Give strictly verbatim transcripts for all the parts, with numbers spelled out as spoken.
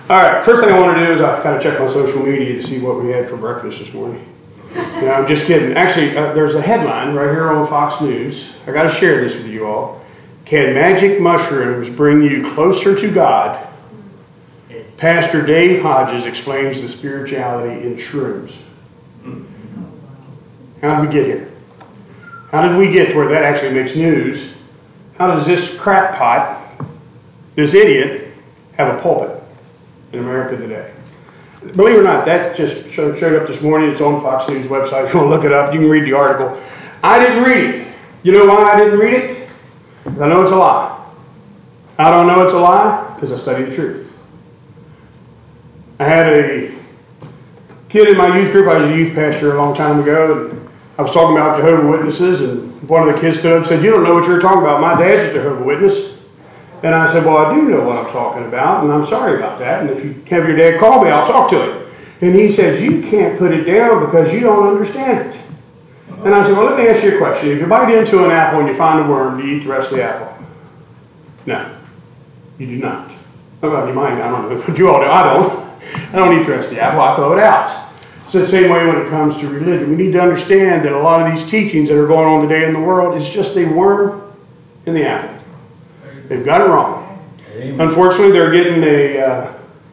All right, first thing I want to do is I kind of check my social media to see what we had for breakfast this morning. No, I'm just kidding. Actually, uh, there's a headline right here on Fox News. I got to share this with you all. Can magic mushrooms bring you closer to God? Pastor Dave Hodges explains the spirituality in shrooms. How did we get here? How did we get to where that actually makes news? How does this crackpot, this idiot, have a pulpit in America today? Believe it or not, that just showed, showed up this morning. It's on Fox News website. If you want to look it up, you can read the article. I didn't read it. You know why I didn't read it? Because I know it's a lie. How do I know it's a lie? Because I study the truth. I had a kid in my youth group. I was a youth pastor a long time ago, and I was talking about Jehovah's Witnesses, and one of the kids stood up and said, "You don't know what you're talking about. My dad's a Jehovah's Witness." And I said, "Well, I do know what I'm talking about, and I'm sorry about that. And if you have your dad call me, I'll talk to him." And he said, "You can't put it down because you don't understand it." And I said, "Well, let me ask you a question. If you bite into an apple and you find a worm, do you eat the rest of the apple?" No, you do not. Well, you might, I don't know, but you all do. I don't. I don't eat the rest of the apple. I throw it out. It's the same way when it comes to religion. We need to understand that a lot of these teachings that are going on today in the world is just a worm in the apple. They've got it wrong. Amen. Unfortunately, they're getting a uh,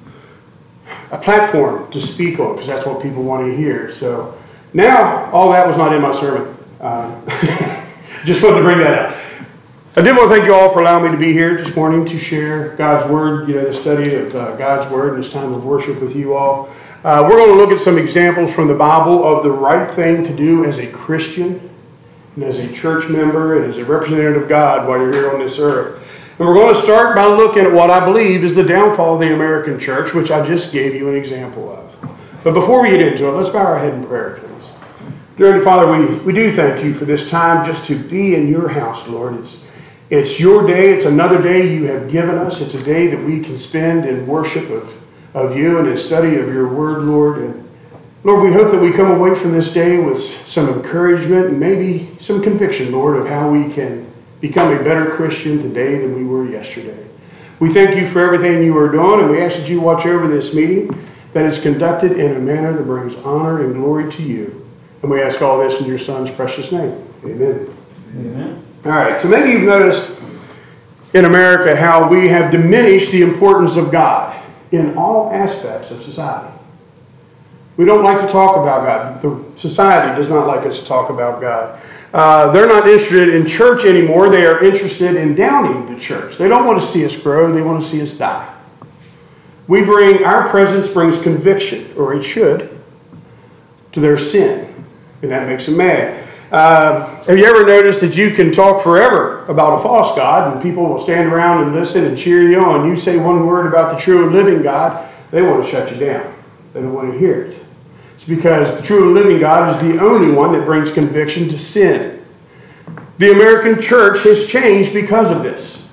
a platform to speak on because that's what people want to hear. So now, all that was not in my sermon. Uh, just wanted to bring that up. I did want to thank you all for allowing me to be here this morning to share God's Word, you know, the study of uh, God's Word and this time of worship with you all. Uh, we're going to look at some examples from the Bible of the right thing to do as a Christian and as a church member and as a representative of God while you're here on this earth. And we're going to start by looking at what I believe is the downfall of the American church, which I just gave you an example of. But before we get into it, let's bow our head in prayer, please. Dear Heavenly Father, we, we do thank you for this time just to be in your house, Lord. It's, it's your day. It's another day you have given us. It's a day that we can spend in worship of, of you and in study of your word, Lord. And Lord, we hope that we come away from this day with some encouragement and maybe some conviction, Lord, of how we can become a better Christian today than we were yesterday. We thank you for everything you are doing, and we ask that you watch over this meeting, that it's conducted in a manner that brings honor and glory to you. And we ask all this in your Son's precious name. Amen. Amen. All right, so maybe you've noticed in America how we have diminished the importance of God in all aspects of society. We don't like to talk about God. The society does not like us to talk about God. Uh, they're not interested in church anymore. They are interested in downing the church. They don't want to see us grow. They want to see us die. We bring, our presence brings conviction, or it should, to their sin. And that makes them mad. Uh, have you ever noticed that you can talk forever about a false God and people will stand around and listen and cheer you on? You say one word about the true and living God, they want to shut you down. They don't want to hear it. It's because the true and living God is the only one that brings conviction to sin. The American church has changed because of this.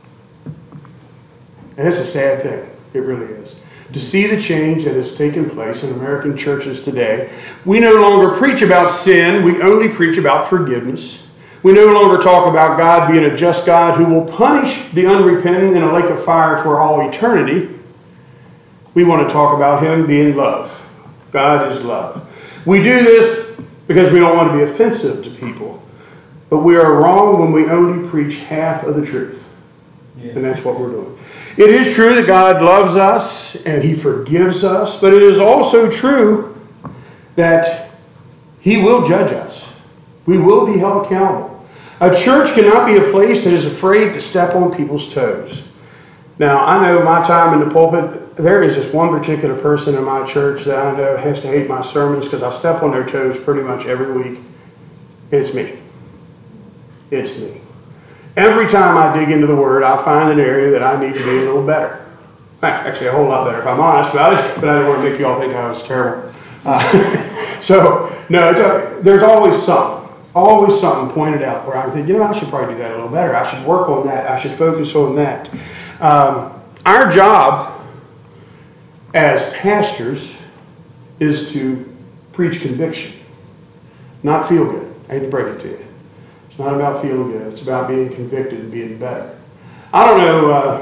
And it's a sad thing. It really is. To see the change that has taken place in American churches today. We no longer preach about sin. We only preach about forgiveness. We no longer talk about God being a just God who will punish the unrepentant in a lake of fire for all eternity. We want to talk about him being love. God is love. We do this because we don't want to be offensive to people. But we are wrong when we only preach half of the truth. Yeah. And that's what we're doing. It is true that God loves us and he forgives us, but it is also true that he will judge us. We will be held accountable. A church cannot be a place that is afraid to step on people's toes. Now, I know my time in the pulpit, there is just one particular person in my church that I know has to hate my sermons because I step on their toes pretty much every week. It's me. It's me. Every time I dig into the Word, I find an area that I need to be a little better. Actually, a whole lot better if I'm honest about it, but I didn't want to make you all think I was terrible. Uh, so, no, it's a, there's always something, always something pointed out where I think, you know, I should probably do that a little better. I should work on that. I should focus on that. Um, our job as pastors is to preach conviction, not feel good. I hate to break it to you. It's not about feeling good. It's about being convicted and being better. I don't know uh,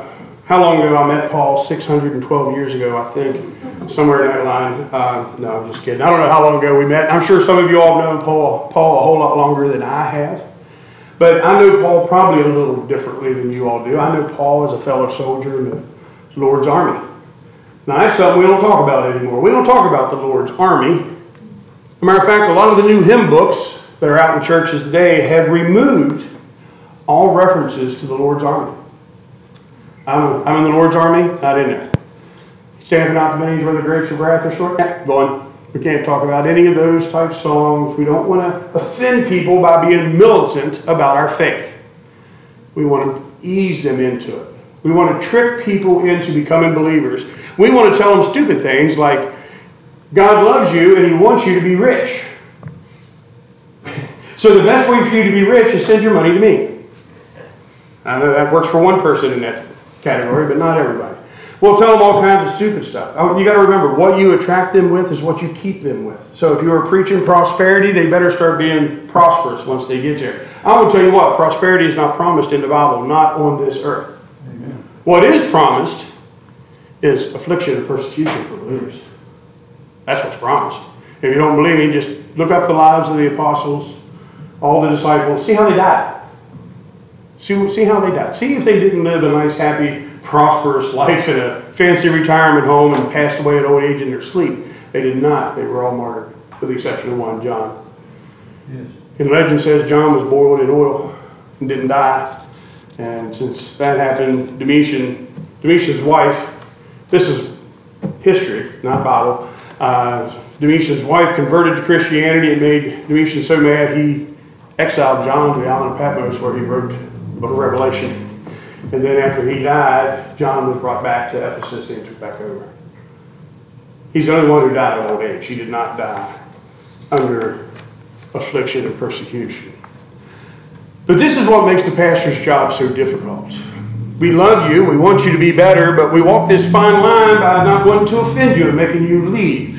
how long ago I met Paul? six hundred twelve years ago, I think, somewhere in that line. Uh, no, I'm just kidding. I don't know how long ago we met. I'm sure some of you all have known Paul, Paul a whole lot longer than I have. But I know Paul probably a little differently than you all do. I know Paul as a fellow soldier in the Lord's army. Now, that's something we don't talk about anymore. We don't talk about the Lord's army. As a matter of fact, a lot of the new hymn books that are out in churches today have removed all references to the Lord's army. I'm, I'm in the Lord's army, not in there. Stamping out the veins where the grapes of wrath are stored. Yeah, going. We can't talk about any of those type songs. We don't want to offend people by being militant about our faith. We want to ease them into it. We want to trick people into becoming believers. We want to tell them stupid things like, God loves you and He wants you to be rich. So the best way for you to be rich is send your money to me. I know that works for one person in that category, but not everybody. We'll tell them all kinds of stupid stuff. You got to remember, what you attract them with is what you keep them with. So if you are preaching prosperity, they better start being prosperous once they get there. I will tell you what, prosperity is not promised in the Bible, not on this earth. Amen. What is promised is affliction and persecution for believers. That's what's promised. If you don't believe me, just look up the lives of the apostles, all the disciples, see how they died. See, see how they died. See if they didn't live a nice, happy, prosperous life in a fancy retirement home and passed away at old age in their sleep. They did not. They were all martyred, with the exception of one, John. Yes. And legend says John was boiled in oil and didn't die. And since that happened, Domitian, Domitian's wife, this is history, not Bible, uh, Domitian's wife converted to Christianity and made Domitian so mad he exiled John to the island of Patmos, where he wrote the book of Revelation. And then after he died, John was brought back to Ephesus and took back over. He's the only one who died of old age. He did not die under affliction and persecution. But this is what makes the pastor's job so difficult. We love you, we want you to be better, but we walk this fine line by not wanting to offend you and making you leave.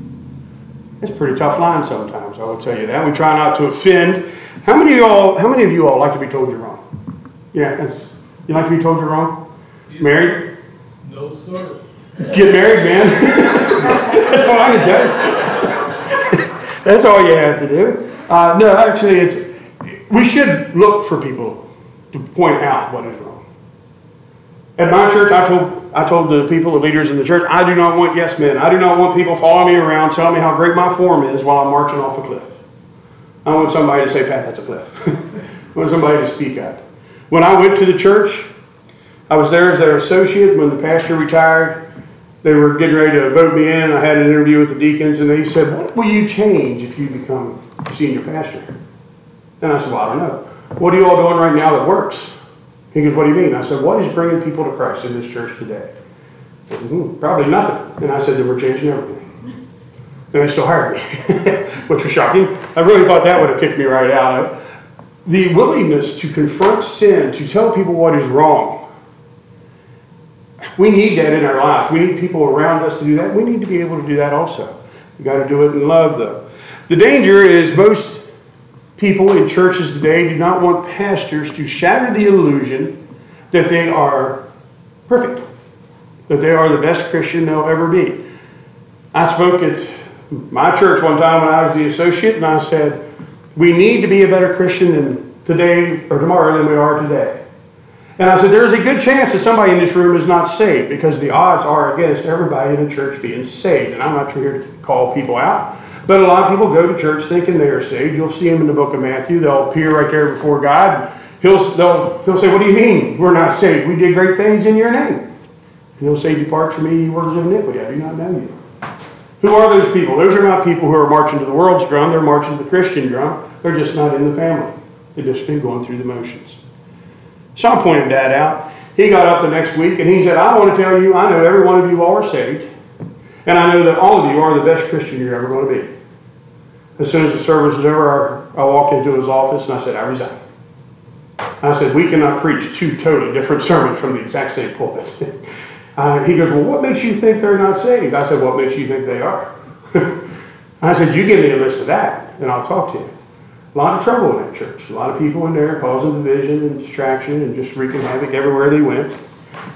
It's a pretty tough line sometimes, I will tell you that. We try not to offend. How many of you all, how many of you all like to be told you're wrong? Yeah, that's, you like to be told you're wrong? Yeah. Married? No, sir. Get married, man. That's all I can tell you. That's all you have to do. Uh, no, actually, it's we should look for people to point out what is wrong. At my church, I told I told the people, the leaders in the church, I do not want yes men. I do not want people following me around, telling me how great my form is while I'm marching off a cliff. I want somebody to say, Pat, that's a cliff. I want somebody to speak up. When I went to the church, I was there as their associate. When the pastor retired, they were getting ready to vote me in. I had an interview with the deacons, and they said, what will you change if you become a senior pastor? And I said, well, I don't know. What are you all doing right now that works? He goes, what do you mean? I said, what is bringing people to Christ in this church today? He said, hmm, probably nothing. And I said, then we're changing everything. And they still hired me, which was shocking. I really thought that would have kicked me right out. The willingness to confront sin, to tell people what is wrong. We need that in our lives. We need people around us to do that. We need to be able to do that also. We've got to do it in love, though. The danger is most people in churches today do not want pastors to shatter the illusion that they are perfect, that they are the best Christian they'll ever be. I spoke at my church one time when I was the associate, and I said, we need to be a better Christian than today or tomorrow than we are today. And I said, there's a good chance that somebody in this room is not saved, because the odds are against everybody in the church being saved. And I'm not here to call people out, but a lot of people go to church thinking they are saved. You'll see them in the book of Matthew. They'll appear right there before God. He'll, they'll, he'll say, what do you mean we're not saved? We did great things in your name. And he'll say, depart from me, you workers of iniquity. I do not know you. Who are those people? Those are not people who are marching to the world's drum. They're marching to the Christian drum. They're just not in the family. They've just been going through the motions. So I pointed Dad out. He got up the next week and he said, I want to tell you, I know every one of you all are saved. And I know that all of you are the best Christian you're ever going to be. As soon as the service was over, I walked into his office and I said, I resign. I said, we cannot preach two totally different sermons from the exact same pulpit. Uh, he goes, well, what makes you think they're not saved? I said, what makes you think they are? I said, you give me a list of that, and I'll talk to you. A lot of trouble in that church. A lot of people in there causing division and distraction and just wreaking havoc everywhere they went.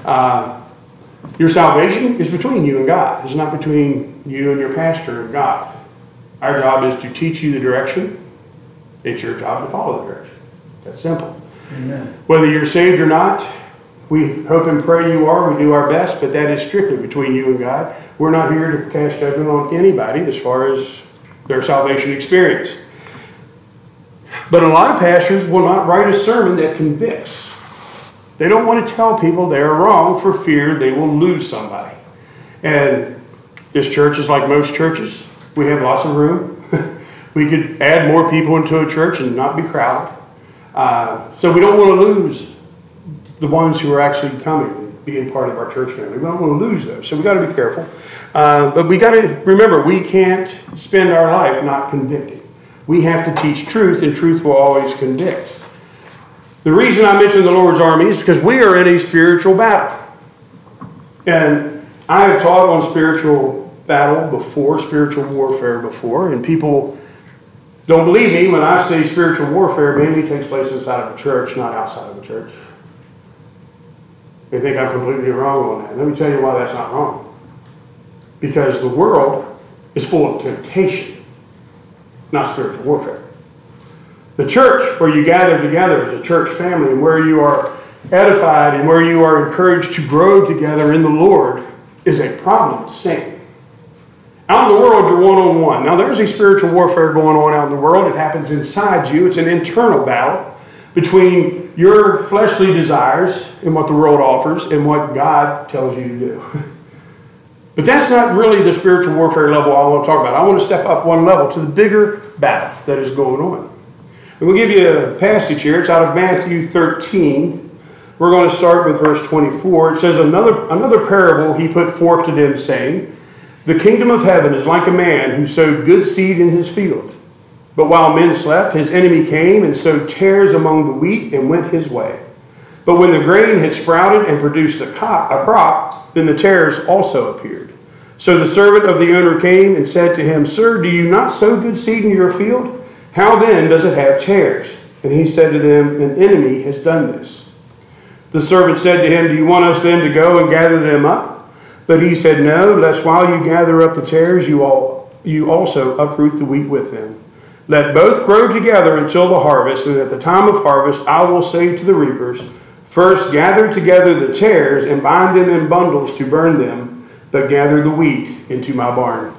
Uh, your salvation is between you and God. It's not between you and your pastor and God. Our job is to teach you the direction. It's your job to follow the direction. That's simple. Amen. Whether you're saved or not, we hope and pray you are. We do our best, but that is strictly between you and God. We're not here to cast judgment on anybody as far as their salvation experience. But a lot of pastors will not write a sermon that convicts. They don't want to tell people they are wrong for fear they will lose somebody. And this church is like most churches. We have lots of room. We could add more people into a church and not be crowded. Uh, so we don't want to lose the ones who are actually coming and being part of our church family. We don't want to lose those. So we've got to be careful. Uh, but we got to remember, we can't spend our life not convicting. We have to teach truth, and truth will always convict. The reason I mention the Lord's Army is because we are in a spiritual battle. And I have taught on spiritual battle before, spiritual warfare before, and people don't believe me when I say spiritual warfare mainly takes place inside of a church, not outside of a church. They think I'm completely wrong on that. Let me tell you why that's not wrong. Because the world is full of temptation, not spiritual warfare. The church, where you gather together as a church family, and where you are edified and where you are encouraged to grow together in the Lord, is a problem to Satan. Out in the world, you're one-on-one. Now, there's a spiritual warfare going on out in the world. It happens inside you. It's an internal battle between your fleshly desires and what the world offers and what God tells you to do. But that's not really the spiritual warfare level I want to talk about. I want to step up one level to the bigger battle that is going on. And we'll give you a passage here. It's out of Matthew thirteen. We're going to start with verse twenty-four. It says, Another, another parable he put forth to them, saying, The kingdom of heaven is like a man who sowed good seed in his field. But while men slept, his enemy came and sowed tares among the wheat and went his way. But when the grain had sprouted and produced a, co- a crop, then the tares also appeared. So the servant of the owner came and said to him, Sir, do you not sow good seed in your field? How then does it have tares? And he said to them, An enemy has done this. The servant said to him, Do you want us then to go and gather them up? But he said, No, lest while you gather up the tares, you all you also uproot the wheat with them. Let both grow together until the harvest, and at the time of harvest I will say to the reapers, First gather together the tares and bind them in bundles to burn them, but gather the wheat into my barn.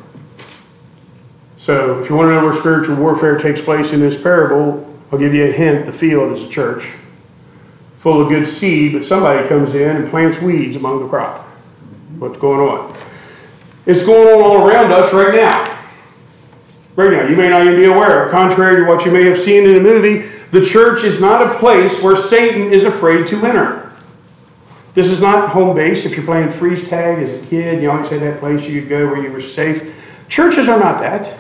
So if you want to know where spiritual warfare takes place in this parable, I'll give you a hint. The field is a church full of good seed, but somebody comes in and plants weeds among the crop. What's going on? It's going on all around us right now. Right now, you may not even be aware of. Contrary to what you may have seen in a movie, the church is not a place where Satan is afraid to enter. This is not home base. If you're playing freeze tag as a kid, you always had that place you could go where you were safe. Churches are not that.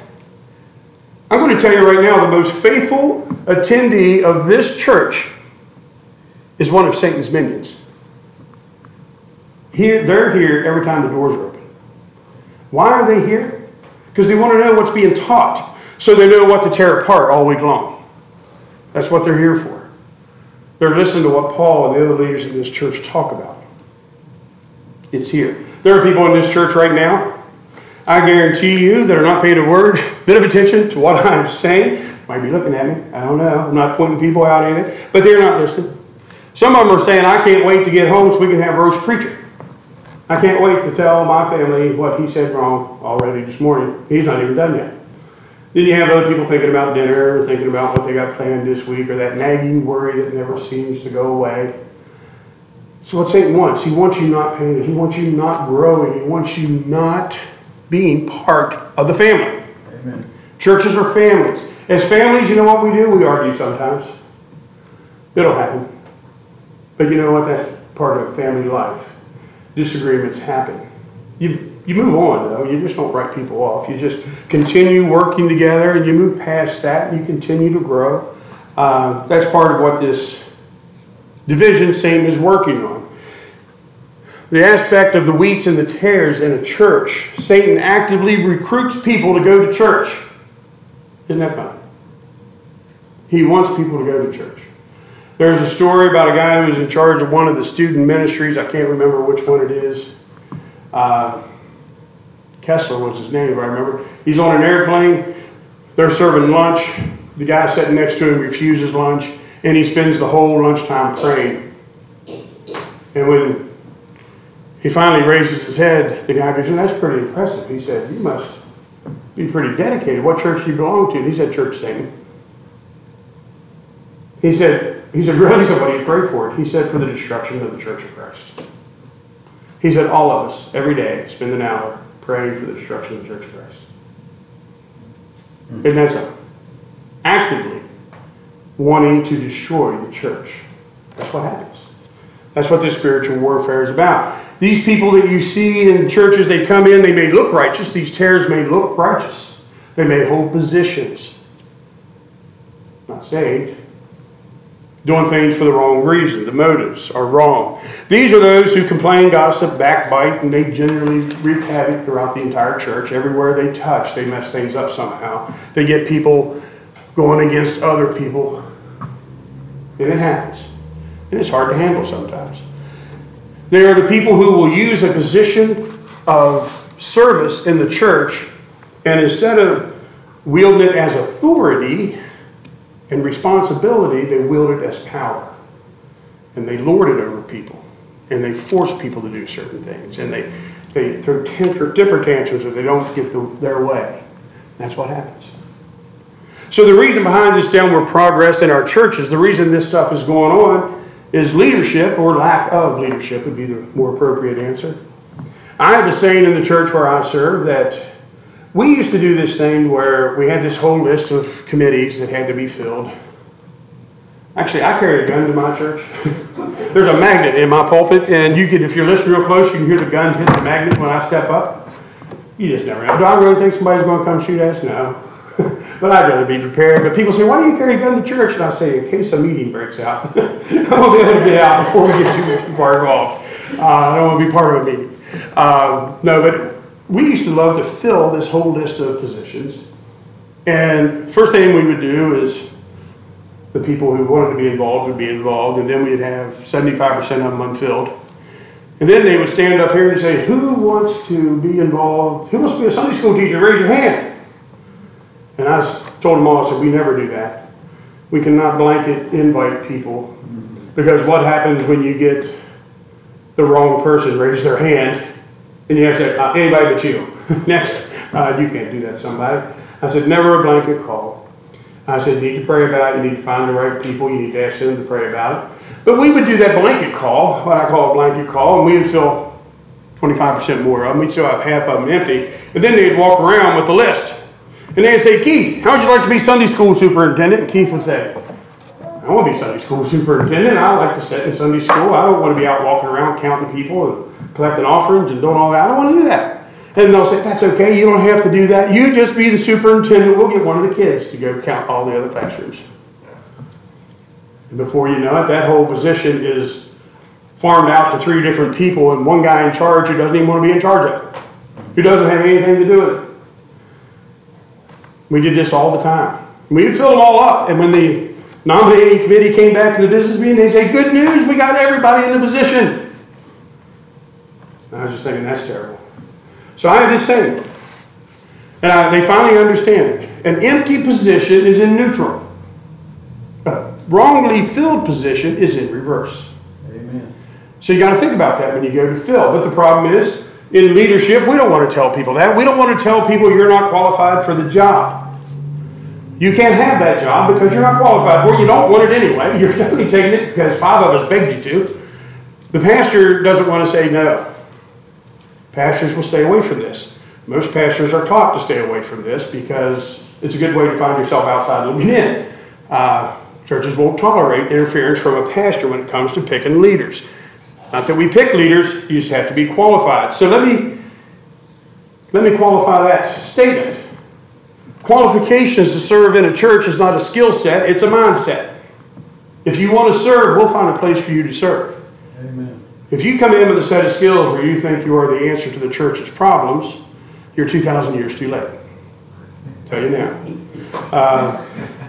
I'm going to tell you right now, the most faithful attendee of this church is one of Satan's minions. Here, they're here every time the doors are open. Why are they here? Because they want to know what's being taught, so they know what to tear apart all week long. That's what they're here for. They're listening to what Paul and the other leaders in this church talk about. It's here. There are people in this church right now, I guarantee you, that are not paying a word, bit of attention to what I'm saying. Might be looking at me. I don't know. I'm not pointing people out or anything. But they're not listening. Some of them are saying, I can't wait to get home so we can have roast preacher. I can't wait to tell my family what he said wrong already this morning. He's not even done yet. Then you have other people thinking about dinner, or thinking about what they got planned this week, or that nagging worry that never seems to go away. So what Satan wants, he wants you not paying, he wants you not growing, he wants you not being part of the family. Amen. Churches are families. As families, you know what we do? We argue sometimes. It'll happen. But you know what? That's part of family life. Disagreements happen. You you move on, though. You just don't write people off. You just continue working together, and you move past that, and you continue to grow. Uh, that's part of what this division Satan is working on. The aspect of the wheats and the tares in a church. Satan actively recruits people to go to church. Isn't that fun? He wants people to go to church. There's a story about a guy who was in charge of one of the student ministries. I can't remember which one it is. Uh, Kessler was his name, if I remember. He's on an airplane. They're serving lunch. The guy sitting next to him refuses lunch, and he spends the whole lunchtime praying. And when he finally raises his head, the guy goes, "That's pretty impressive." He said, "You must be pretty dedicated. What church do you belong to?" And he said, "Church Satan." He said, he said, "Really?" He said, "What do you pray for?" He said, "For the destruction of the Church of Christ." He said, "All of us, every day, spend an hour praying for the destruction of the Church of Christ." Mm-hmm. Isn't that something? Actively wanting to destroy the church. That's what happens. That's what this spiritual warfare is about. These people that you see in churches, they come in, they may look righteous. These tares may look righteous. They may hold positions. Not saved. Doing things for the wrong reason. The motives are wrong. These are those who complain, gossip, backbite, and they generally wreak havoc throughout the entire church. Everywhere they touch, they mess things up somehow. They get people going against other people. And it happens. And it's hard to handle sometimes. They are the people who will use a position of service in the church, and instead of wielding it as authority and responsibility, they wield it as power. And they lord it over people. And they force people to do certain things. And they, they throw temper tantrums if they don't get the, their way. That's what happens. So the reason behind this downward progress in our churches, the reason this stuff is going on, is leadership, or lack of leadership would be the more appropriate answer. I have a saying in the church where I serve that we used to do this thing where we had this whole list of committees that had to be filled. Actually, I carry a gun to my church. There's a magnet in my pulpit, and you can, if you're listening real close, you can hear the gun hit the magnet when I step up. You just never know. Do I really think somebody's going to come shoot us? No. But I'd rather be prepared. But people say, "Why do you carry a gun to church?" And I say, "In case a meeting breaks out, I won't be able to get out before we get too, too far involved. Uh, I don't want to be part of a meeting." Um, no, but we used to love to fill this whole list of positions. And first thing we would do is the people who wanted to be involved would be involved, and then we'd have seventy-five percent of them unfilled. And then they would stand up here and say, "Who wants to be involved? Who wants to be a Sunday school teacher? Raise your hand." And I told them all, I said, "We never do that. We cannot blanket invite people, because what happens when you get the wrong person raise their hand, and you have to say, uh, anybody but you." Next, uh, you can't do that to somebody. I said, never a blanket call. I said, you need to pray about it. You need to find the right people. You need to ask them to pray about it. But we would do that blanket call, what I call a blanket call, and we would fill twenty-five percent more of them. We'd still have half of them empty. And then they'd walk around with the list. And they'd say, "Keith, how would you like to be Sunday school superintendent?" And Keith would say, "I want to be Sunday school superintendent. I like to sit in Sunday school. I don't want to be out walking around counting people and collecting offerings and doing all that. I don't want to do that." And they'll say, "That's okay. You don't have to do that. You just be the superintendent. We'll get one of the kids to go count all the other classrooms." And before you know it, that whole position is farmed out to three different people, and one guy in charge who doesn't even want to be in charge of it, who doesn't have anything to do with it. We did this all the time. We'd fill them all up, and when the nominating committee came back to the business meeting, they say, "Good news, we got everybody in the position." And I was just thinking, that's terrible. So I have this saying, and I, they finally understand it. An empty position is in neutral. A wrongly filled position is in reverse. Amen. So you got to think about that when you go to fill. But the problem is, in leadership, we don't want to tell people that. We don't want to tell people you're not qualified for the job. You can't have that job because you're not qualified for it. You don't want it anyway. You're only taking it because five of us begged you to. The pastor doesn't want to say no. Pastors will stay away from this. Most pastors are taught to stay away from this because it's a good way to find yourself outside looking in. Uh, churches won't tolerate interference from a pastor when it comes to picking leaders. Not that we pick leaders, you just have to be qualified. So let me, let me qualify that statement. Qualifications to serve in a church is not a skill set, it's a mindset. If you want to serve, we'll find a place for you to serve. Amen. If you come in with a set of skills where you think you are the answer to the church's problems, you're two thousand years too late. I'll tell you now. Uh,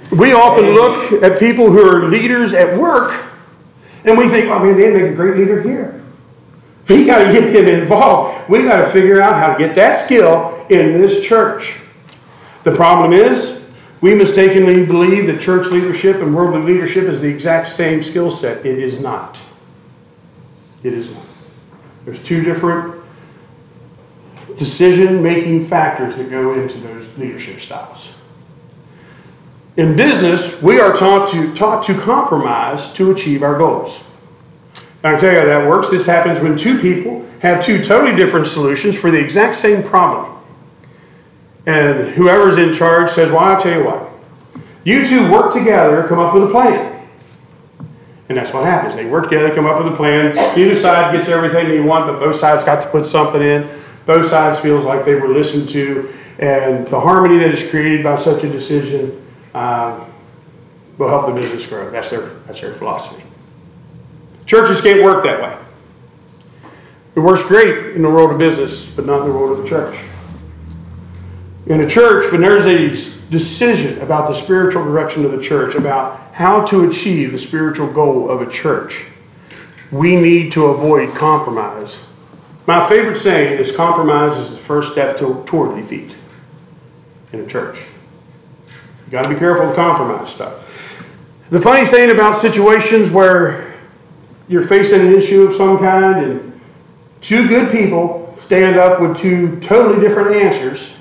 We often look at people who are leaders at work, and we think, oh man, they'd make a great leader here. We got to get them involved. We got to figure out how to get that skill in this church. The problem is, we mistakenly believe that church leadership and worldly leadership is the exact same skill set. It is not. It is not. There's two different decision-making factors that go into those leadership styles. In business, we are taught to, taught to compromise to achieve our goals. And I tell you how that works. This happens when two people have two totally different solutions for the exact same problem. And whoever's in charge says, well, I'll tell you what. You two work together, come up with a plan. And that's what happens. They work together, come up with a plan. Neither side gets everything they want, but both sides got to put something in. Both sides feels like they were listened to. And the harmony that is created by such a decision um, will help the business grow. That's their, that's their philosophy. Churches can't work that way. It works great in the world of business, but not in the world of the church. In a church, when there's a decision about the spiritual direction of the church, about how to achieve the spiritual goal of a church, we need to avoid compromise. My favorite saying is compromise is the first step to, toward defeat in a church. You got to be careful with compromise stuff. The funny thing about situations where you're facing an issue of some kind and two good people stand up with two totally different answers,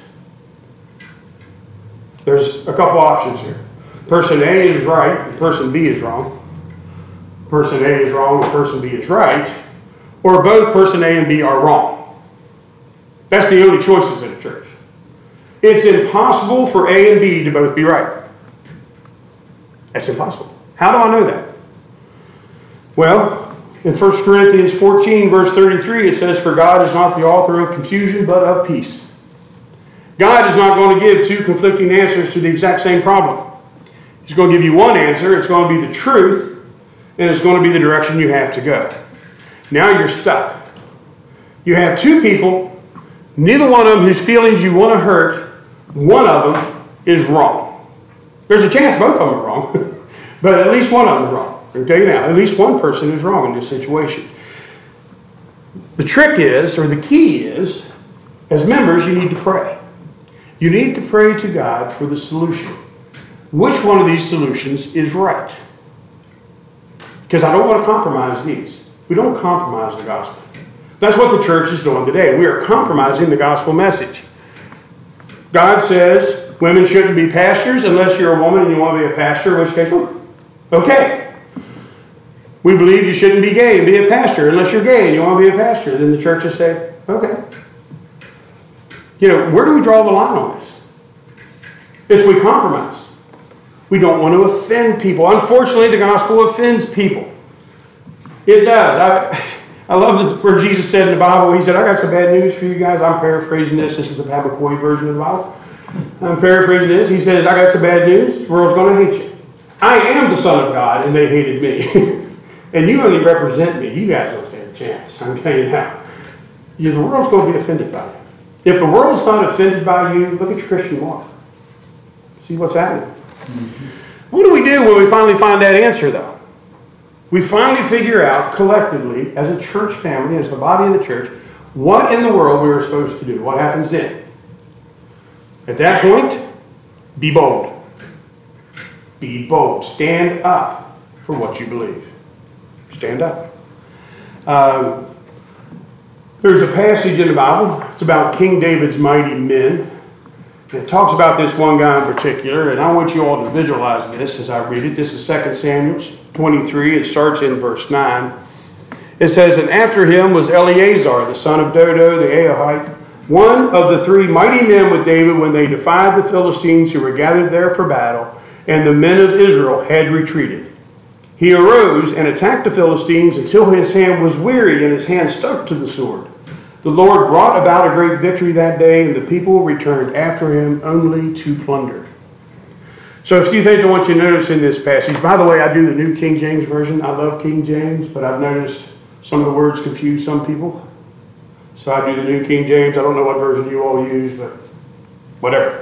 there's a couple options here. Person A is right, and person B is wrong. Person A is wrong, and person B is right. Or both person A and B are wrong. That's the only choices in a church. It's impossible for A and B to both be right. That's impossible. How do I know that? Well, in First Corinthians fourteen, verse thirty-three, it says, for God is not the author of confusion, but of peace. God is not going to give two conflicting answers to the exact same problem. He's going to give you one answer. It's going to be the truth, and it's going to be the direction you have to go. Now you're stuck. You have two people, neither one of them whose feelings you want to hurt, one of them is wrong. There's a chance both of them are wrong, but at least one of them is wrong. I'll tell you now, at least one person is wrong in this situation. The trick is, or the key is, as members, you need to pray. You need to pray to God for the solution. Which one of these solutions is right? Because I don't want to compromise these. We don't compromise the gospel. That's what the church is doing today. We are compromising the gospel message. God says women shouldn't be pastors unless you're a woman and you want to be a pastor, in which case, well, okay. We believe you shouldn't be gay and be a pastor unless you're gay and you want to be a pastor. Then the church will say, okay. You know, where do we draw the line on this? It's we compromise. We don't want to offend people. Unfortunately, the gospel offends people. It does. I I love this, where Jesus said in the Bible, he said, I got some bad news for you guys. I'm paraphrasing this. This is the Habakkuk version of the Bible. I'm paraphrasing this. He says, I got some bad news. The world's going to hate you. I am the Son of God, and they hated me. And you only represent me. You guys don't stand a chance. I'm telling you now. You, the world's going to be offended by you. If the world's not offended by you, look at your Christian walk. See what's happening. Mm-hmm. What do we do when we finally find that answer, though? We finally figure out collectively, as a church family, as the body of the church, what in the world we are supposed to do. What happens then? At that point, be bold. Be bold. Stand up for what you believe. Stand up. Um, there's a passage in the Bible. It's about King David's mighty men. It talks about this one guy in particular, and I want you all to visualize this as I read it. This is Second Samuel twenty-three. It starts in verse nine. It says, and after him was Eleazar, the son of Dodo, the Ahite, one of the three mighty men with David when they defied the Philistines who were gathered there for battle, and the men of Israel had retreated. He arose and attacked the Philistines until his hand was weary and his hand stuck to the sword. The Lord brought about a great victory that day, and the people returned after him only to plunder. So a few things I want you to notice in this passage. By the way, I do the New King James Version. I love King James, but I've noticed some of the words confuse some people. So I do the New King James. I don't know what version you all use, but whatever.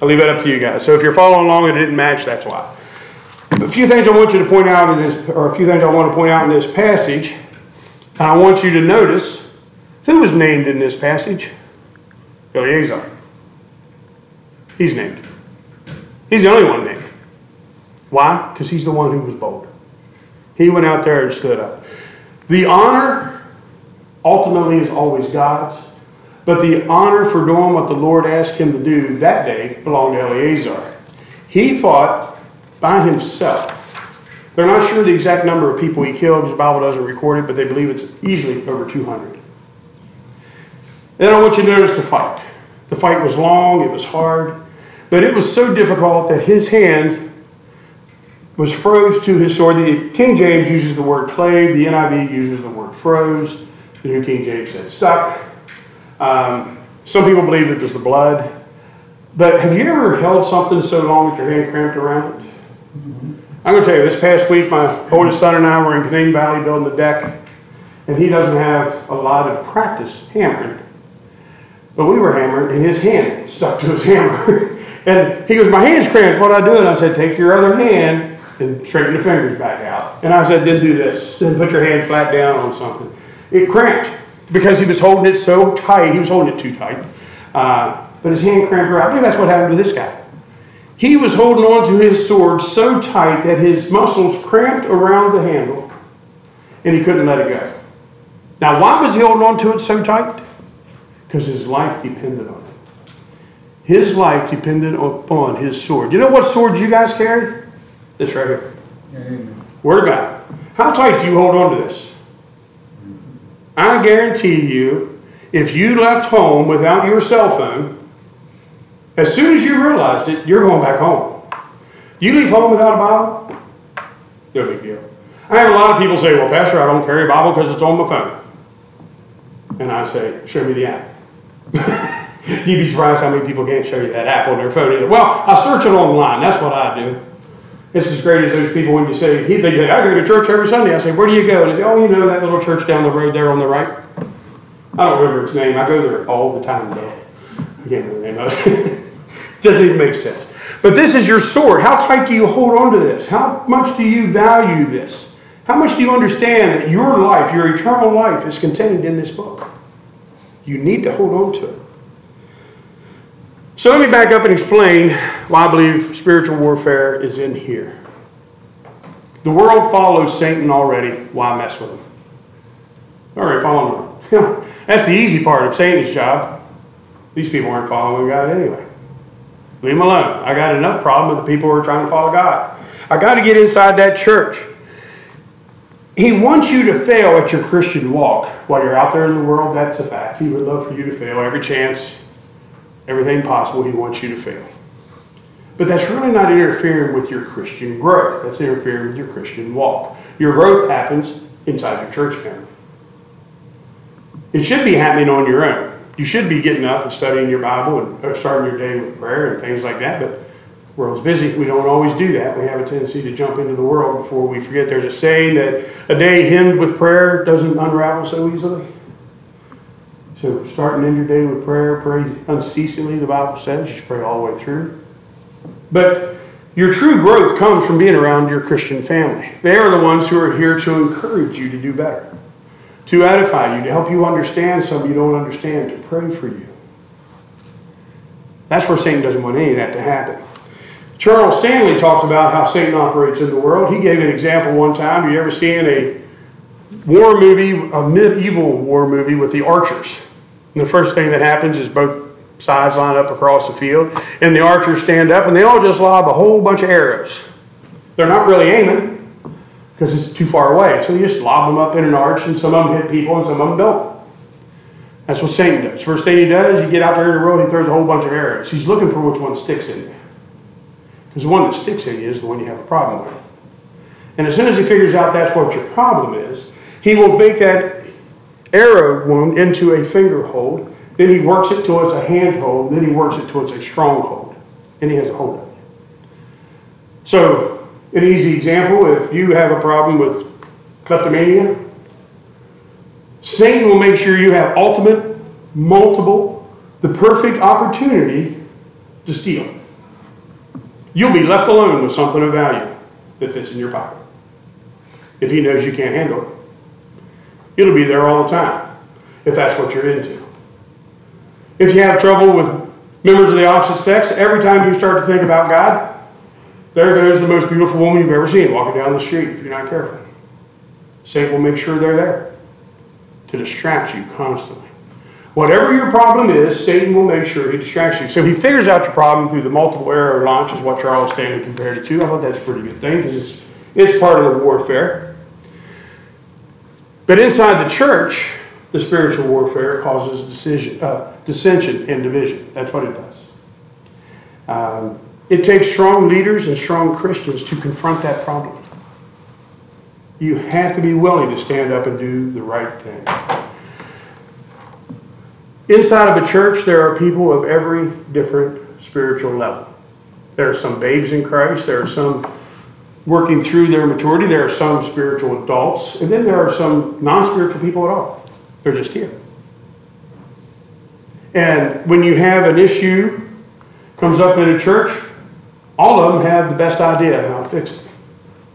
I'll leave that up to you guys. So if you're following along and it didn't match, that's why. A few things I want you to point out in this, or a few things I want to point out in this passage. And I want you to notice who was named in this passage. Eleazar. He's named. He's the only one named. Why? Because he's the one who was bold. He went out there and stood up. The honor ultimately is always God's, but the honor for doing what the Lord asked him to do that day belonged to Eleazar. He fought by himself. They're not sure the exact number of people he killed. The Bible doesn't record it, but they believe it's easily over two hundred. Then I want you to notice the fight. The fight was long, it was hard, but it was so difficult that his hand was froze to his sword. The King James uses the word clave. The N I V uses the word froze. The New King James said stuck. Um, some people believe it was the blood. But have you ever held something so long that your hand cramped around it? Mm-hmm. I'm going to tell you, this past week, my oldest son and I were in Canadian Valley building the deck, and he doesn't have a lot of practice hammering. But we were hammering, and his hand stuck to his hammer. And he goes, my hand's cramped. What do I do? And I said, take your other hand and straighten the fingers back out. And I said, then do this. Then put your hand flat down on something. It cramped because he was holding it so tight. He was holding it too tight. Uh, but his hand cramped around. I believe that's what happened to this guy. He was holding on to his sword so tight that his muscles cramped around the handle, and he couldn't let it go. Now, why was he holding on to it so tight? Because his life depended on it. His life depended upon his sword. You know what sword you guys carry? This right here. Amen. Word of God. How tight do you hold on to this? I guarantee you, if you left home without your cell phone, as soon as you realized it, you're going back home. You leave home without a Bible? No big deal. I have a lot of people say, well, Pastor, I don't carry a Bible because it's on my phone. And I say, show me the app. You'd be surprised how many people can't show you that app on their phone either. Well, I search it online. That's what I do. It's as great as those people when you say, they say, I go to church every Sunday. I say, where do you go? And they say, oh, you know, that little church down the road there on the right. I don't remember its name. I go there all the time, though. I can't remember the name of it. It doesn't even make sense. But this is your sword. How tight do you hold on to this? How much do you value this? How much do you understand that your life, your eternal life, is contained in this book? You need to hold on to it. So let me back up and explain why I believe spiritual warfare is in here. The world follows Satan already. Why mess with him? All right, follow him. That's the easy part of Satan's job. These people aren't following God anyway. Leave them alone. I got enough problem with the people who are trying to follow God. I got to get inside that church. He wants you to fail at your Christian walk. While you're out there in the world, that's a fact. He would love for you to fail every chance, everything possible. He wants you to fail. But that's really not interfering with your Christian growth. That's interfering with your Christian walk. Your growth happens inside your church family. It should be happening on your own. You should be getting up and studying your Bible and starting your day with prayer and things like that, but the world's busy. We don't always do that. We have a tendency to jump into the world before we forget. There's a saying that a day hymned with prayer doesn't unravel so easily. So starting in your day with prayer, pray unceasingly, the Bible says. You should pray all the way through. But your true growth comes from being around your Christian family. They are the ones who are here to encourage you to do better, to edify you, to help you understand something you don't understand, to pray for you. That's where Satan doesn't want any of that to happen. Charles Stanley talks about how Satan operates in the world. He gave an example one time. You ever seen a war movie, a medieval war movie with the archers? And the first thing that happens is both sides line up across the field, and the archers stand up, and they all just lob a whole bunch of arrows. They're not really aiming, because it's too far away. So you just lob them up in an arch, and some of them hit people, and some of them don't. That's what Satan does. First thing he does, you get out there in the road, he throws a whole bunch of arrows. He's looking for which one sticks in you. Because the one that sticks in you is the one you have a problem with. And as soon as he figures out that's what your problem is, he will make that arrow wound into a finger hold. Then he works it till it's a hand hold. Then he works it till it's a stronghold. And he has a hold of it. So, an easy example, if you have a problem with kleptomania, Satan will make sure you have ultimate, multiple, the perfect opportunity to steal. You'll be left alone with something of value that fits in your pocket. If he knows you can't handle it. It'll be there all the time, if that's what you're into. If you have trouble with members of the opposite sex, every time you start to think about God, there goes the most beautiful woman you've ever seen walking down the street if you're not careful. Satan will make sure they're there to distract you constantly. Whatever your problem is, Satan will make sure he distracts you. So he figures out your problem through the multiple arrow launch, is what Charles Stanley compared it to. I thought that's a pretty good thing because it's, it's part of the warfare. But inside the church, the spiritual warfare causes decision, uh, dissension and division. That's what it does. Um, it takes strong leaders and strong Christians to confront that problem. You have to be willing to stand up and do the right thing. Inside of a church, there are people of every different spiritual level. There are some babes in Christ. There are some working through their maturity. There are some spiritual adults. And then there are some non-spiritual people at all. They're just here. And when you have an issue comes up in a church, all of them have the best idea how to fix it.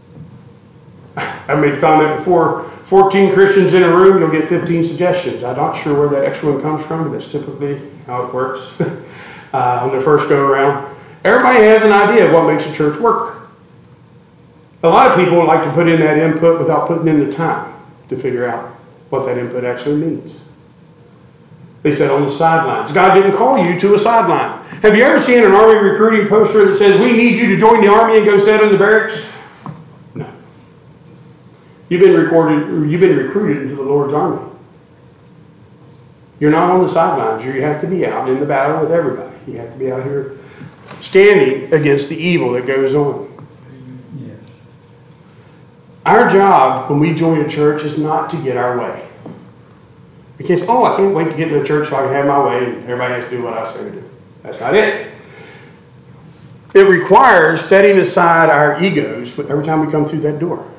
I made the comment before, fourteen Christians in a room, you'll get fifteen suggestions. I'm not sure where that extra one comes from, but that's typically how it works uh, on the first go around. Everybody has an idea of what makes a church work. A lot of people like to put in that input without putting in the time to figure out what that input actually means. They said on the sidelines. God didn't call you to a sideline. Have you ever seen an army recruiting poster that says, we need you to join the army and go sit in the barracks? No. You've been recorded, you've been recruited into the Lord's army. You're not on the sidelines. You have to be out in the battle with everybody. You have to be out here standing against the evil that goes on. Yeah. Our job when we join a church is not to get our way. We can't say, oh, I can't wait to get to the church so I can have my way and everybody has to do what I say to do. That's not it. It requires setting aside our egos every time we come through that door.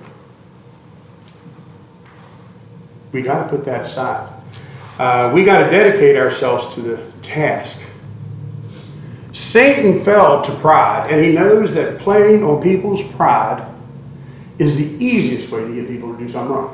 We got to put that aside. Uh, we got to dedicate ourselves to the task. Satan fell to pride, and he knows that playing on people's pride is the easiest way to get people to do something wrong.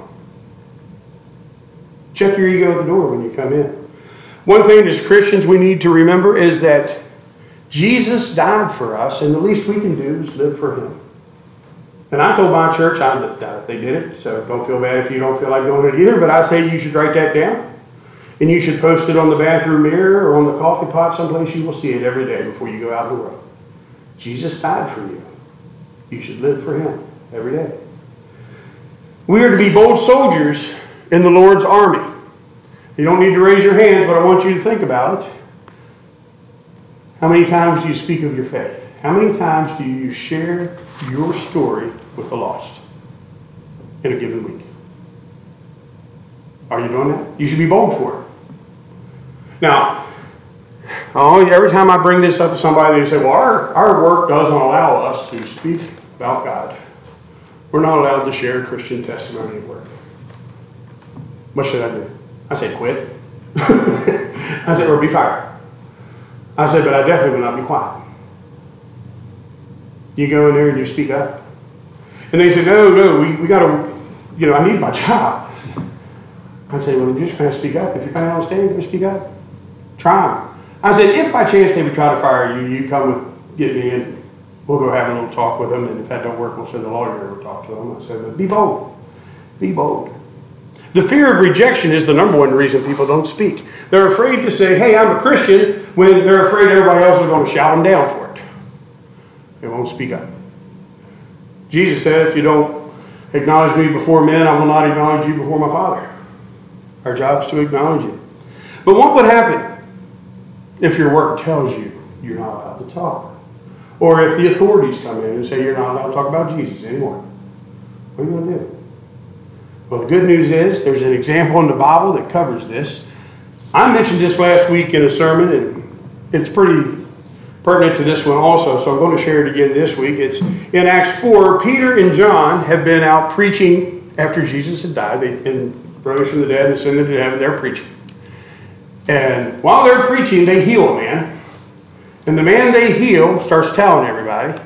Check your ego at the door when you come in. One thing as Christians we need to remember is that Jesus died for us, and the least we can do is live for him. And I told my church, I doubt they did it, so don't feel bad if you don't feel like doing it either, but I say you should write that down. And you should post it on the bathroom mirror or on the coffee pot, someplace you will see it every day before you go out in the world. Jesus died for you. You should live for him every day. We are to be bold soldiers in the Lord's army. You don't need to raise your hands, but I want you to think about it. How many times do you speak of your faith? How many times do you share your story with the lost in a given week? Are you doing that? You should be bold for it. Now, oh, every time I bring this up to somebody, they say, well, our, our work doesn't allow us to speak about God. We're not allowed to share Christian testimony at work. What should I do? I say, quit. I said, or be fired. I said, but I definitely will not be quiet. You go in there and you speak up. And they say, no, no, we, we got to, you know, I need my job. I say, well, you're just going to speak up. If you're going to understand, you're going to speak up. Try them. I said, if by chance they would try to fire you, you come and get me and we'll go have a little talk with them. And if that don't work, we'll send the lawyer over to talk to them. I said, but be bold. Be bold. The fear of rejection is the number one reason people don't speak. They're afraid to say, hey, I'm a Christian, when they're afraid everybody else is going to shout them down for it. They won't speak up. Jesus said, if you don't acknowledge me before men, I will not acknowledge you before my Father. Our job is to acknowledge you. But what would happen if your work tells you you're not allowed to talk? Or if the authorities come in and say you're not allowed to talk about Jesus anymore? What are you going to do? Well, the good news is there's an example in the Bible that covers this. I mentioned this last week in a sermon, and it's pretty pertinent to this one also, so I'm going to share it again this week. It's in Acts four. Peter and John have been out preaching after Jesus had died. They and rose from the dead and ascended to heaven. They're preaching. And while they're preaching, they heal a man. And the man they heal starts telling everybody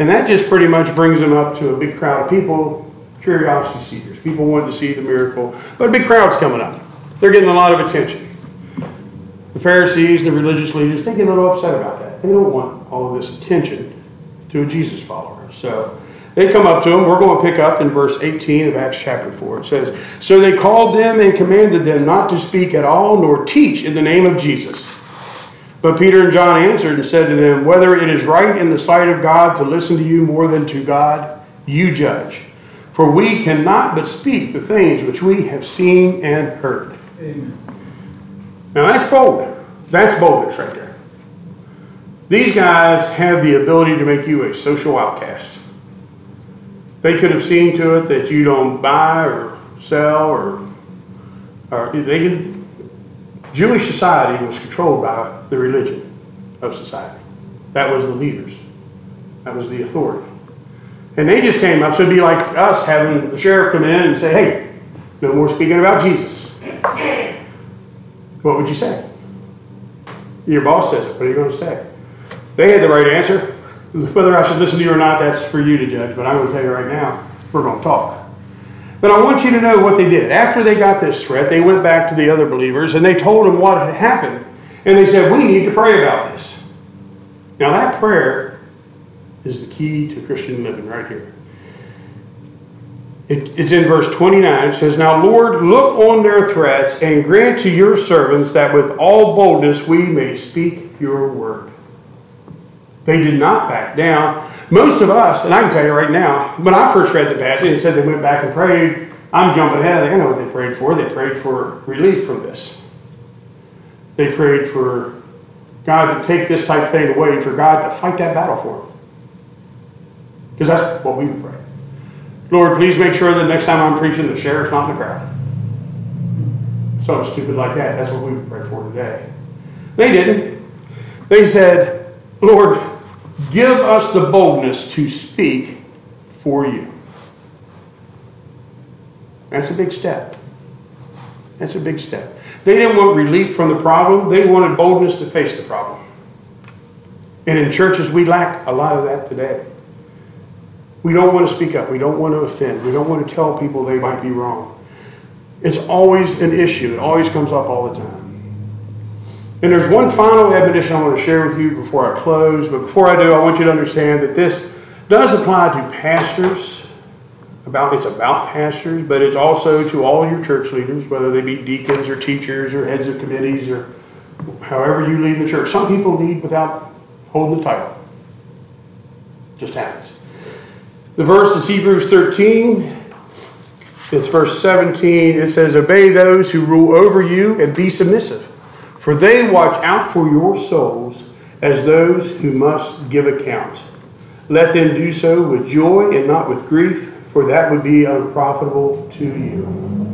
And that just pretty much brings them up to a big crowd of people, curiosity seekers. People wanting to see the miracle, but a big crowd's coming up. They're getting a lot of attention. The Pharisees, the religious leaders, they get a little upset about that. They don't want all of this attention to a Jesus follower. So they come up to him. We're going to pick up in verse eighteen of Acts chapter four. It says, "So they called them and commanded them not to speak at all, nor teach in the name of Jesus. But Peter and John answered and said to them, whether it is right in the sight of God to listen to you more than to God, you judge. For we cannot but speak the things which we have seen and heard." Amen. Now that's bold. That's boldness right there. These guys have the ability to make you a social outcast. They could have seen to it that you don't buy or sell or, or they could. Jewish society was controlled by the religion of society. That was the leaders. That was the authority. And they just came up, so it'd be like us having the sheriff come in and say, "Hey, no more speaking about Jesus." What would you say? Your boss says it. What are you going to say? They had the right answer. Whether I should listen to you or not, that's for you to judge. But I'm going to tell you right now, we're going to talk. But I want you to know what they did. After they got this threat, they went back to the other believers and they told them what had happened. And they said, "We need to pray about this." Now that prayer is the key to Christian living right here. It, it's in verse twenty-nine. It says, "Now Lord, look on their threats and grant to your servants that with all boldness we may speak your word." They did not back down. Most of us, and I can tell you right now, when I first read the passage and said they went back and prayed, I'm jumping ahead. I think I know what they prayed for. They prayed for relief from this. They prayed for God to take this type of thing away, for God to fight that battle for them. Because that's what we would pray. Lord, please make sure that next time I'm preaching, the sheriff's not in the crowd. Something stupid like that. That's what we would pray for today. They didn't. They said, "Lord, give us the boldness to speak for you." That's a big step. That's a big step. They didn't want relief from the problem. They wanted boldness to face the problem. And in churches, we lack a lot of that today. We don't want to speak up. We don't want to offend. We don't want to tell people they might be wrong. It's always an issue. It always comes up all the time. And there's one final admonition I want to share with you before I close. But before I do, I want you to understand that this does apply to pastors. About It's about pastors, but it's also to all your church leaders, whether they be deacons or teachers or heads of committees or however you lead the church. Some people lead without holding the title. Just happens. The verse is Hebrews thirteen. It's verse seventeen. It says, "Obey those who rule over you and be submissive, for they watch out for your souls as those who must give account. Let them do so with joy and not with grief, for that would be unprofitable to you."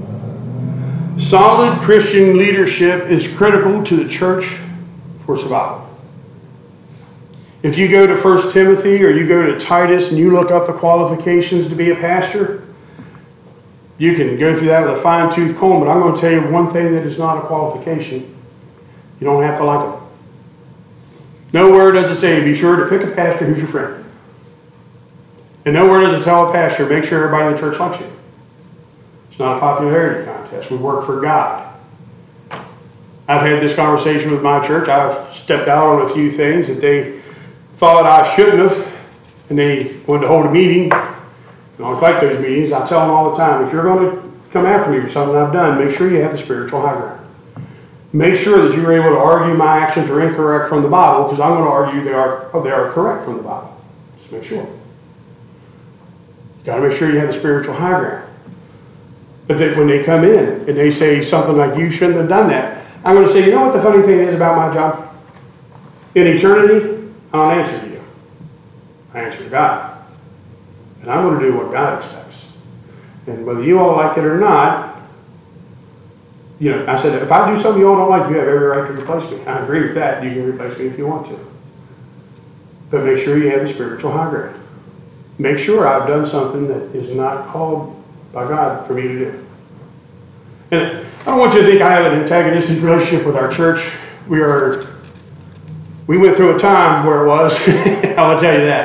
Solid Christian leadership is critical to the church for survival. If you go to First Timothy or you go to Titus and you look up the qualifications to be a pastor, you can go through that with a fine-tooth comb, but I'm going to tell you one thing that is not a qualification. You don't have to like them. Nowhere does it say, be sure to pick a pastor who's your friend. And nowhere does it tell a pastor, make sure everybody in the church likes you. It's not a popularity contest. We work for God. I've had this conversation with my church. I've stepped out on a few things that they thought I shouldn't have, and they wanted to hold a meeting. And I don't like those meetings. I tell them all the time, if you're going to come after me for something I've done, make sure you have the spiritual high ground. Make sure that you're able to argue my actions are incorrect from the Bible, because I'm going to argue they are, oh, they are correct from the Bible. Just make sure. You've got to make sure you have the spiritual high ground. But then when they come in and they say something like, you shouldn't have done that, I'm going to say, you know what the funny thing is about my job? In eternity, I don't answer to you. I answer to God. And I'm going to do what God expects. And whether you all like it or not, you know, I said, if I do something you all don't like, you have every right to replace me. I agree with that. You can replace me if you want to. But make sure you have the spiritual high ground. Make sure I've done something that is not called by God for me to do. And I don't want you to think I have an antagonistic relationship with our church. We are, we went through a time where it was, I will tell you that.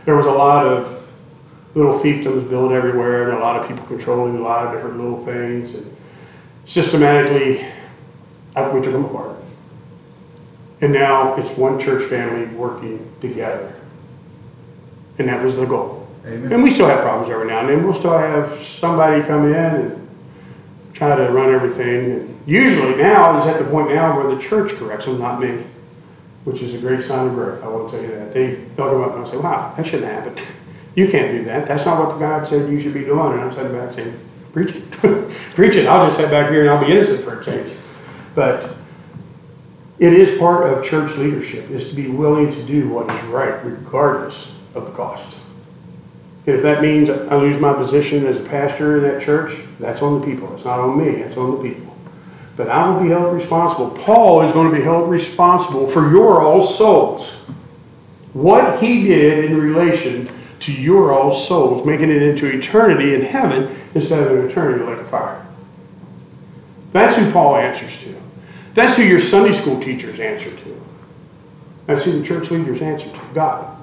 there was a lot of little fiefdoms built everywhere, and a lot of people controlling a lot of different little things, and systematically, we took them apart. And now it's one church family working together. And that was the goal. Amen. And we still have problems every now and then. We'll still have somebody come in and try to run everything. And usually now, it's at the point now where the church corrects them, not me, which is a great sign of growth. I will tell you that. They, they'll come up and say, wow, that shouldn't happen. You can't do that. That's not what the God said you should be doing. And I'm sitting back saying, preach it. Preach it. I'll just sit back here and I'll be innocent for a change. But it is part of church leadership, is to be willing to do what is right, regardless of the cost. And if that means I lose my position as a pastor in that church, that's on the people. It's not on me. It's on the people. But I will be held responsible. Paul is going to be held responsible for your all souls. What he did in relation to your all souls, making it into eternity in heaven instead of an eternity like a fire. That's who Paul answers to. That's who your Sunday school teachers answer to. That's who the church leaders answer to, God.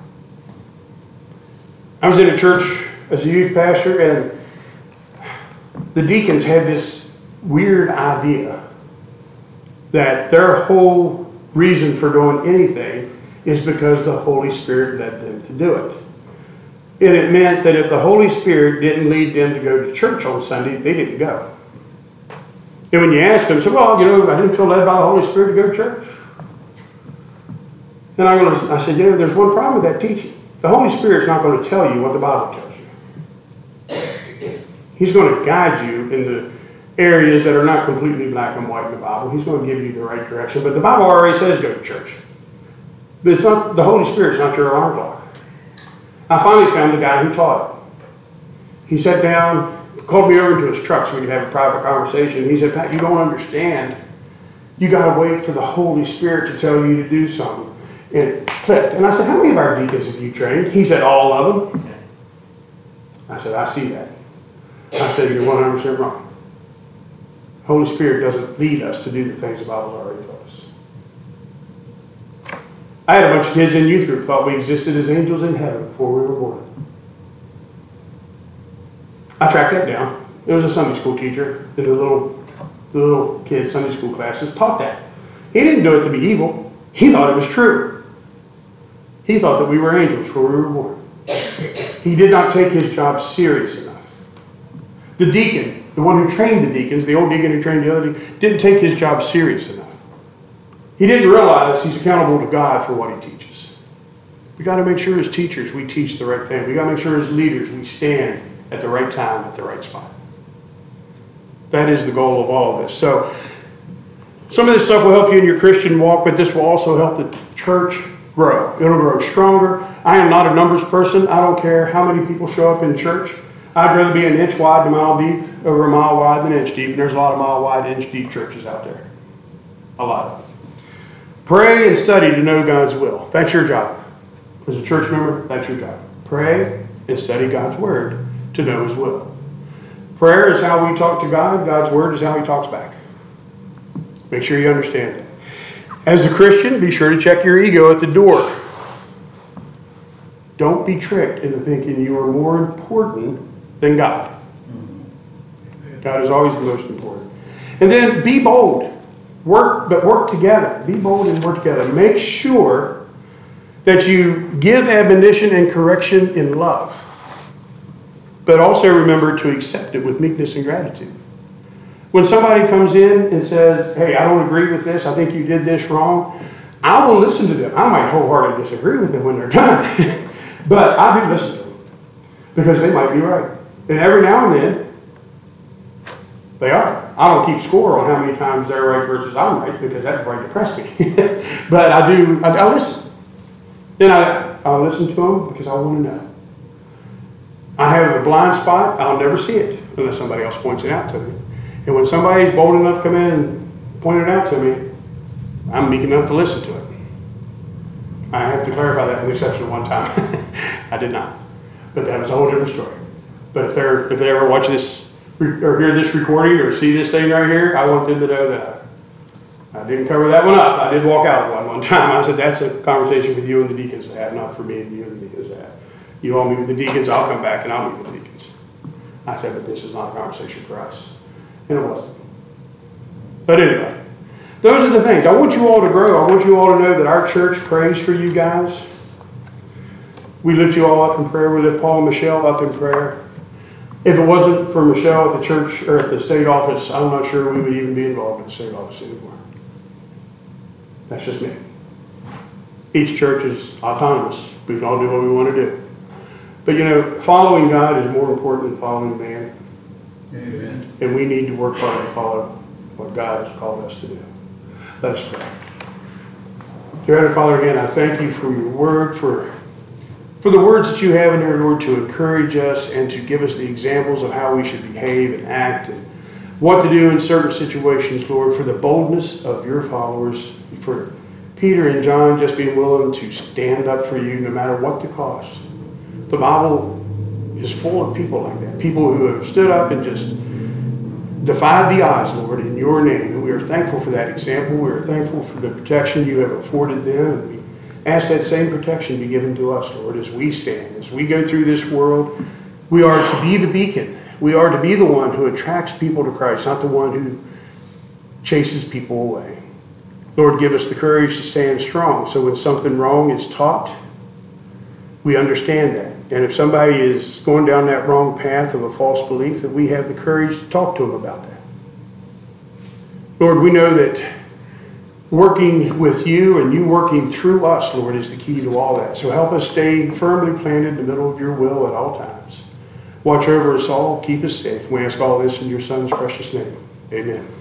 I was in a church as a youth pastor, and the deacons had this weird idea that their whole reason for doing anything is because the Holy Spirit led them to do it. And it meant that if the Holy Spirit didn't lead them to go to church on Sunday, they didn't go. And when you ask them, say, well, you know, I didn't feel led by the Holy Spirit to go to church. And I'm going to, I said, you know, there's one problem with that teaching. The Holy Spirit's not going to tell you what the Bible tells you. He's going to guide you in the areas that are not completely black and white in the Bible. He's going to give you the right direction. But the Bible already says go to church. But it's not, the Holy Spirit's not your alarm clock. I finally found the guy who taught it. He sat down, called me over to his truck so we could have a private conversation. He said, Pat, you don't understand. You got to wait for the Holy Spirit to tell you to do something. And it clicked. And I said, how many of our deacons have you trained? He said, all of them. I said, I see that. I said, you're one hundred percent wrong. The Holy Spirit doesn't lead us to do the things the Bible's already told us. I had a bunch of kids in youth group thought we existed as angels in heaven before we were born. I tracked that down. There was a Sunday school teacher in the little, the little kids' Sunday school classes taught that. He didn't do it to be evil. He thought it was true. He thought that we were angels before we were born. He did not take his job serious enough. The deacon, the one who trained the deacons, the old deacon who trained the other deacon, didn't take his job serious enough. He didn't realize he's accountable to God for what he teaches. We got to make sure as teachers we teach the right thing. We got to make sure as leaders we stand at the right time, at the right spot. That is the goal of all of this. So, some of this stuff will help you in your Christian walk, but this will also help the church grow. It'll grow stronger. I am not a numbers person. I don't care how many people show up in church. I'd rather be an inch wide than a mile deep, over a mile wide than an inch deep. And there's a lot of mile wide, inch deep churches out there. A lot of them. Pray and study to know God's will. That's your job. As a church member, that's your job. Pray and study God's word to know his will. Prayer is how we talk to God. God's word is how he talks back. Make sure you understand it. As a Christian, be sure to check your ego at the door. Don't be tricked into thinking you are more important than God. God is always the most important. And then be bold. Work, but work together. Be bold and work together. Make sure that you give admonition and correction in love. But also remember to accept it with meekness and gratitude. When somebody comes in and says, hey, I don't agree with this, I think you did this wrong, I will listen to them. I might wholeheartedly disagree with them when they're done. But I do listen to them. Because they might be right. And every now and then, they are. I don't keep score on how many times they're right versus I'm right, because that would depress me. But I do, I, I listen. Then I, I listen to them because I want to know. I have a blind spot, I'll never see it unless somebody else points it out to me. And when somebody's bold enough to come in and point it out to me, I'm meek enough to listen to it. I have to clarify that with the exception of one time. I did not. But that was a whole different story. But if they're if they ever watch this or hear this recording or see this thing right here, I want them to know that I didn't cover that one up. I did walk out one one time. I said, that's a conversation for you and the deacons to have, not for me and you and the deacons to have. You all meet with the deacons, I'll come back and I'll meet with the deacons. I said, but this is not a conversation for us. And it wasn't. But anyway, those are the things. I want you all to grow. I want you all to know that our church prays for you guys. We lift you all up in prayer. We lift Paul and Michelle up in prayer. If it wasn't for Michelle at the church or at the state office, I'm not sure we would even be involved in the state office anymore. That's just me. Each church is autonomous. We can all do what we want to do. But you know, following God is more important than following man. Amen. And we need to work hard to follow what God has called us to do. Let us pray. Dear Heavenly Father, again, I thank you for your word, for, for the words that you have in here, Lord, to encourage us and to give us the examples of how we should behave and act and what to do in certain situations, Lord, for the boldness of your followers, for Peter and John just being willing to stand up for you no matter what the cost. The Bible is full of people like that, people who have stood up and just defied the odds, Lord, in your name. And we are thankful for that example. We are thankful for the protection you have afforded them. And we ask that same protection be given to us, Lord, as we stand, as we go through this world. We are to be the beacon. We are to be the one who attracts people to Christ, not the one who chases people away. Lord, give us the courage to stand strong so when something wrong is taught, we understand that. And if somebody is going down that wrong path of a false belief, that we have the courage to talk to them about that. Lord, we know that working with you and you working through us, Lord, is the key to all that. So help us stay firmly planted in the middle of your will at all times. Watch over us all. Keep us safe. We ask all this in your Son's precious name. Amen.